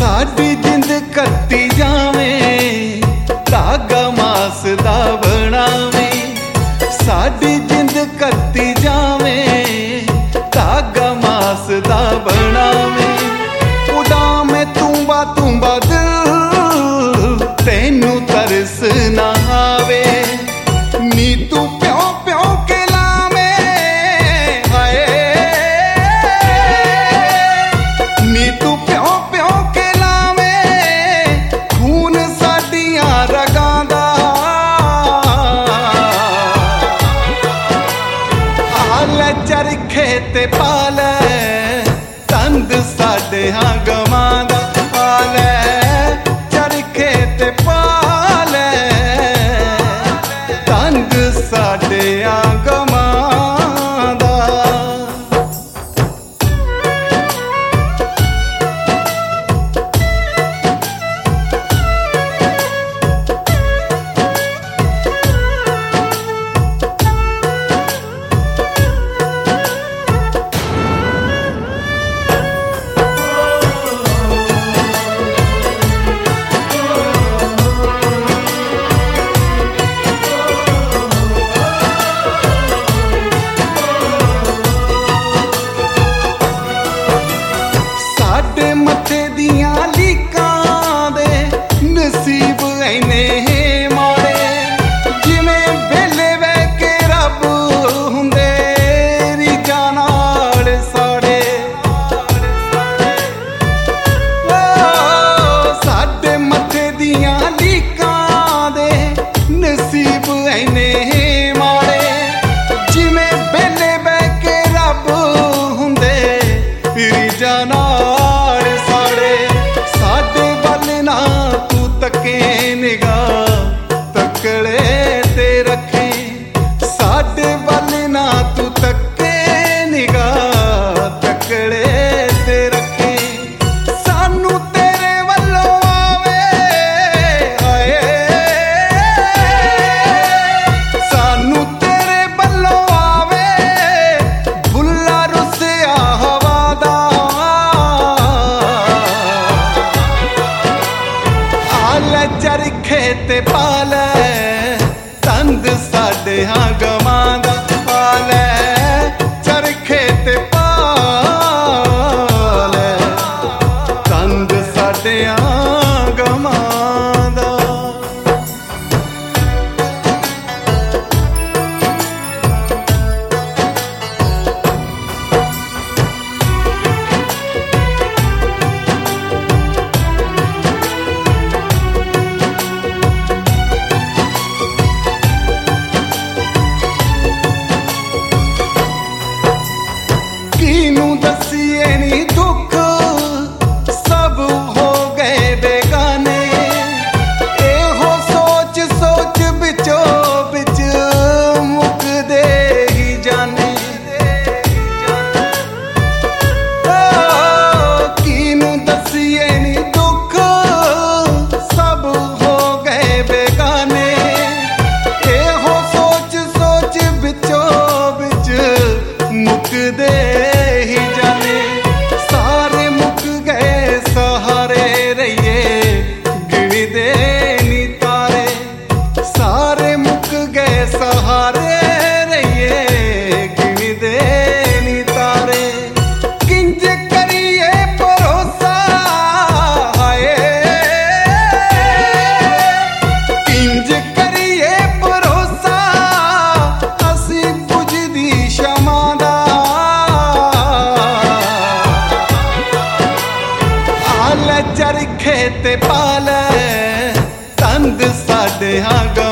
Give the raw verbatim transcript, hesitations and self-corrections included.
साडी जिंद कत्ती जावे धागा मास दा बनावे। साडी जिंद कत्ती जावे धागा मास दा बनावे। उड़ावे तूंबा तूंबा दिल तेनू तरस ना आवे। नी तू प्यों प्यों के लावे हाय, नी तू प्यों प्यों के लावे खून साडियां रगां दा। आले चरखे ते पाले तंद साडे हां गवां दा। आले चरखे ते पाले तंद साडे हां गवां दा। मथे दियां लीकां दे नसीब इन्ने माड़े। जिवें बेले वह के रब हुंदे रीझां नाल साड़े। साडे मथे दियां लीकां दे नसीब इन्ने माड़े। जिवें बेले वह के रब हुंदे रीझां नाल निगाह तकड़े ते रखे। साडे वल ना तू तके निगाह तकड़े ते रखे। सानू तेरे वल्लों आवे हाय, सानू तेरे वल्लों आवे बुल्ला रुसिया हवा दा। आले चरखे ते पाले तंद साडे हां गवां दा। आले चरखे ते पाले तंद साडे हां गवां दा। किनू दसिए नी दुख सब हो गए बेगाने। एहो सोच सोच बिचो बिच मुकदे ही जाने। किनू दसिए नी दुख सब हो गए बेगाने। एहो सोच सोच बिचो बिच मुकदे ही जाने। सारे मुक गए सहारे रहिए गिनदे नी तारे। सारे मुक गए सहारे रहिए गिनदे नी तारे। किंज करिए भरोसा हाय, किंज करिए भरोसा असी बुझदी शमा दा। आले चरखे ते पाले तंद साडे हां